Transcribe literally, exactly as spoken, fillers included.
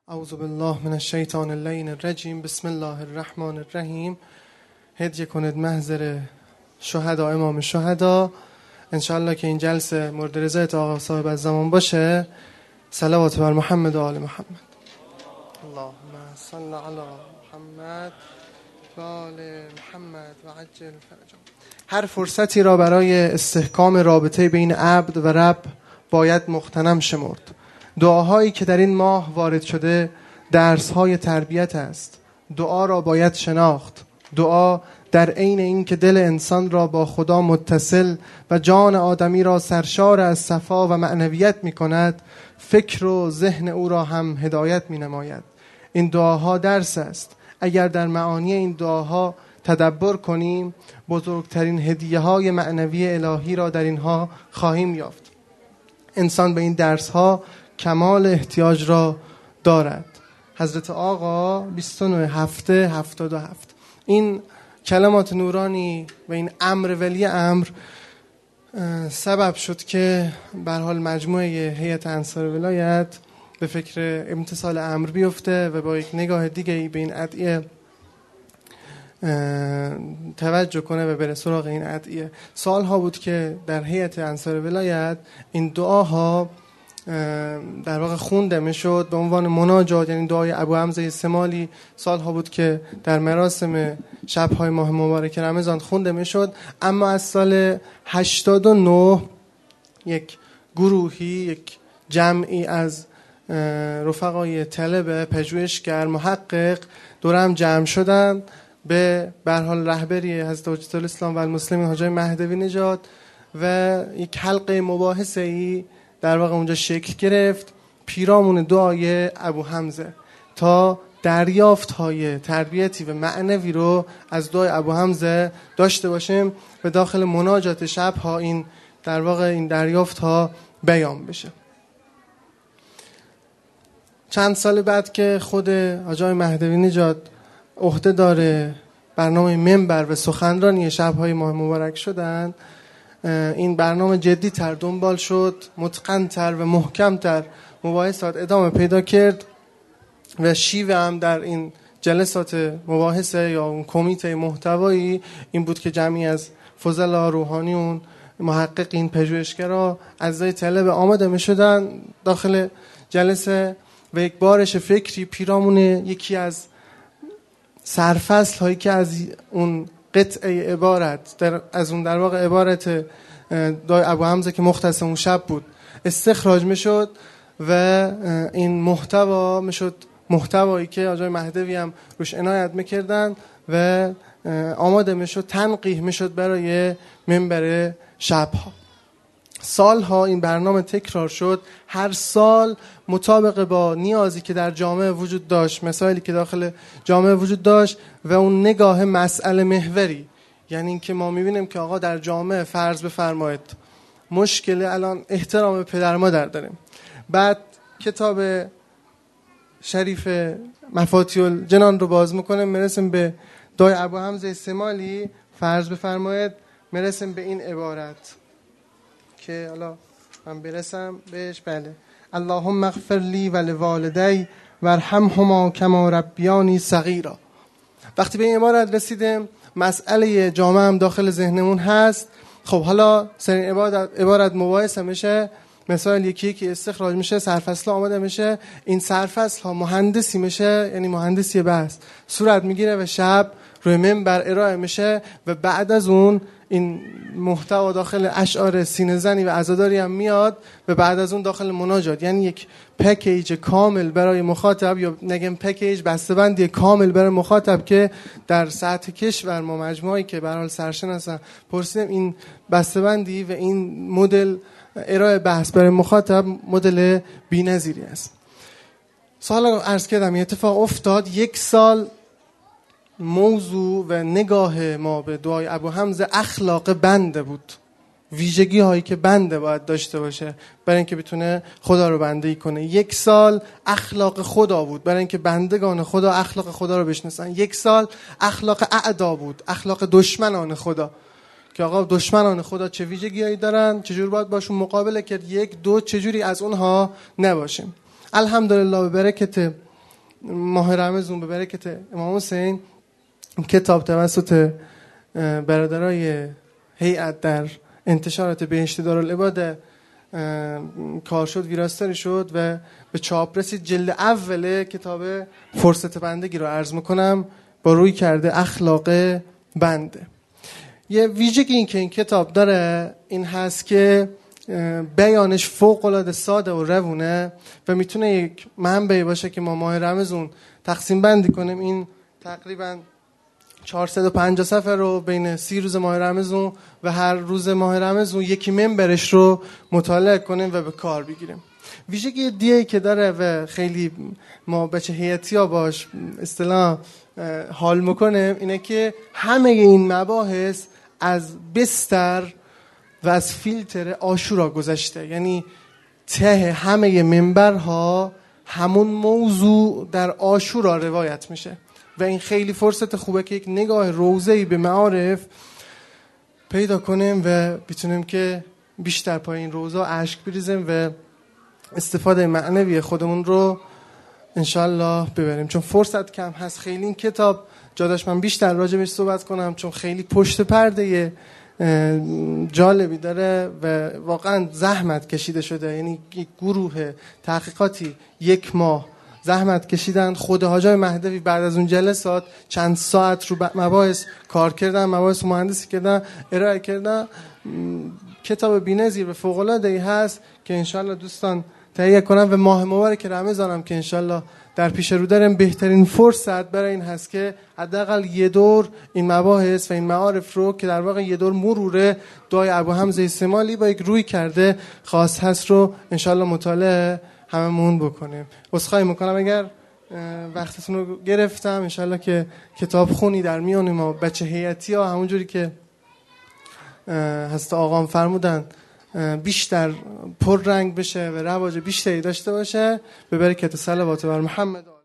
اعوذ بالله من الشیطان اللعین الرجیم. بسم الله الرحمن الرحیم. هدیه کنید محضر شهدا امام شهدا. انشاءالله که این جلسه مورد رضایت آقا صاحب الزمان باشه. صلوات بر محمد و آل محمد. اللهم صل علی محمد و آل محمد و عجل فرجهم. هر فرصتی را برای استحکام رابطه بین عبد و رب باید مغتنم شمرد. دعاهایی که در این ماه وارد شده درس‌های تربیت است. دعا را باید شناخت. دعا در عین این که دل انسان را با خدا متصل و جان آدمی را سرشار از صفا و معنویت می کند، فکر و ذهن او را هم هدایت می نماید. این دعاها درس است. اگر در معانی این دعاها تدبر کنیم، بزرگترین هدیه های معنوی الهی را در اینها خواهیم یافت. انسان به این درس ها کمال احتیاج را دارد. حضرت آقا بیست و نه هفته هفتاد و هفت. این کلمات نورانی و این امر ولی امر سبب شد که به هر حال مجموعه هیئت انصار ولایت به فکر امتثال امر بیفته و با یک نگاه دیگه به این ادعیه توجه کنه و بره سراغ این ادعیه. سالها بود که در هیئت انصار ولایت این دعاها در واقع خونده میشد به عنوان مناجات، یعنی دعای ابو حمزه سمالی. سالها بود که در مراسم شب‌های ماه مبارک رمضان خونده میشد. اما از سال هشتاد و نه یک گروهی، یک جمعی از رفقای طلبه، پژوهشگر، محقق دور هم جمع شدن به به هر حال رهبری حضرت حجت الاسلام و المسلمین حاجی مهدوی نژاد و یک حلقه مباحثه‌ای در واقع اونجا شکل گرفت، پیرامون دعای ابو حمزه، تا دریافت های تربیتی و معنوی رو از دعای ابو حمزه داشته باشیم و داخل مناجات شب ها این در واقع این دریافت ها بیان بشه. چند سال بعد که خود حاجی مهدوی نژاد عهده داره برنامه منبر و سخنرانی شب‌های ماه مبارک شدن، این برنامه جدی تر دنبال شد، متقن تر و محکم تر مباحثات ادامه پیدا کرد و شیوه هم در این جلسات مباحثه یا اون کمیته محتوایی این بود که جمعی از فضلا، روحانیون، محققین، پژوهشگرا، اعضای طلب آماده می شدن داخل جلسه و یک بارش فکری پیرامون یکی از سرفصل هایی که از اون قطعه عبارت در از اون در واقع عبارت دعای ابو حمزه که مختص اون شب بود استخراج میشد و این محتوا میشد محتوایی که آقای مهدوی هم روش عنایت میکردن و آماده میشد، تنقیح میشد برای منبر شب‌ها. سالها این برنامه تکرار شد، هر سال مطابق با نیازی که در جامعه وجود داشت، مسائلی که داخل جامعه وجود داشت و اون نگاه مسئله محوری. یعنی این که ما میبینیم که آقا در جامعه فرض بفرمایید مشکل الان احترام پدر مادر داریم، بعد کتاب شریف مفاتیح الجنان رو باز میکنیم، میرسیم به دعای ابو حمزه سمالی، فرض بفرمایید میرسیم به این عبارت که حالا من برسم بهش. بله، اللهم اغفر لی و لوالدی وارحمهما کما ربیانی صغیرا. وقتی به این عبارت رسیدیم، مسئله جامعه هم داخل ذهنمون هست. خب حالا سرین عبارت عبارت مباحثه میشه، مثال یکی یکی استخراج میشه، سرفصل آماده میشه، این سرفصل ها مهندسی میشه، یعنی مهندسی بحث صورت میگیره و شب روی منبر ارائه میشه و بعد از اون این محتوا داخل اشعار سینه زنی و عزاداری هم میاد و بعد از اون داخل مناجات. یعنی یک پکیج کامل برای مخاطب، یا نگم پکیج بسته‌بندی کامل برای مخاطب که در سطح کشور ما مجموعه‌ای که به هر حال سرشناسن پرسیدیم این بسته‌بندی و این مدل ارائه بحث برای مخاطب مدل بی‌نظیری است. سال عرض کردم این اتفاق افتاد. یک سال موضوع و نگاه ما به دعای ابو حمزه اخلاق بنده بود، ویژگی هایی که بنده باید داشته باشه برای اینکه بتونه خدا رو بندگی کنه. یک سال اخلاق خدا بود برای اینکه بندگان خدا اخلاق خدا رو بشناسن. یک سال اخلاق اعدا بود، اخلاق دشمنان خدا، که آقا دشمنان خدا چه ویژگی‌هایی دارن، چجور باید باشون مقابله کرد. یک دو چجوری از اونها نباشیم. الحمدلله به برکت ماه رمضان به برکت امام حسین کتاب توسط برادرای هیئت در انتشارات بهشت دارالعباده کار شد، ویراستاری شد و به چاپ رسید. جلد اول کتاب فرصت بندگی رو عرض میکنم با روی کرده اخلاق بنده. یه ویژگی این که این کتاب داره این هست که بیانش فوق العاده ساده و روونه و میتونه یک منبعی باشه که ما ماه رمضان تقسیم بندی کنیم. این تقریبا چهارصد و پنجاه صفحه رو بین سی روز ماه رمضان و هر روز ماه رمضان یکی منبرش رو مطالعه کنیم و به کار بگیریم. ویژگی دیگه‌ای که داره و خیلی ما بچه هیئتی‌ها باش اصطلاح حال میکنیم اینه که همه این مباحث از بستر و از فیلتر عاشورا گذشته. یعنی ته همه منبرها همون موضوع در عاشورا روایت میشه و این خیلی فرصت خوبه که یک نگاه روزه‌ای به معارف پیدا کنیم و بتونیم که بیشتر پای این روزا اشک بریزیم و استفاده معنوی خودمون رو انشالله ببریم. چون فرصت کم هست، خیلی این کتاب جاداش من بیشتر راجع بهش صحبت کنم چون خیلی پشت پرده جالبی داره و واقعا زحمت کشیده شده. یعنی یک گروه تحقیقاتی یک ماه زحمت کشیدن. خود حاج آقای مهدوی بعد از اون جلسات چند ساعت رو مباحث کار کردن، مباحث مهندسی کردن، ارائه کردن. کتاب بی‌نظیر و فوق‌العاده‌ای هست که انشالله دوستان تهیه کنم و ماه مبارک رمضان هم که انشالله در پیش رو داریم بهترین فرصت برای این هست که حداقل یه دور این مباحث و این معارف رو که در واقع یه دور مروره دعای ابو حمزه سمالی با یک روی کرده خاص هست رو انشالله مطالعه هممون بکنیم. عذرخواهی میکنم اگر وقتتون رو گرفتم. انشالله که کتاب خونی در میان ما بچه هیئتی ها همونجوری که هست آقام فرمودن بیشتر پر رنگ بشه و رواج بیشتری داشته باشه به برکت صلوات بر محمد.